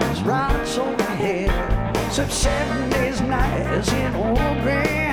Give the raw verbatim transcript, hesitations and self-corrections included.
is right on my head. Some seven days nights in old Grand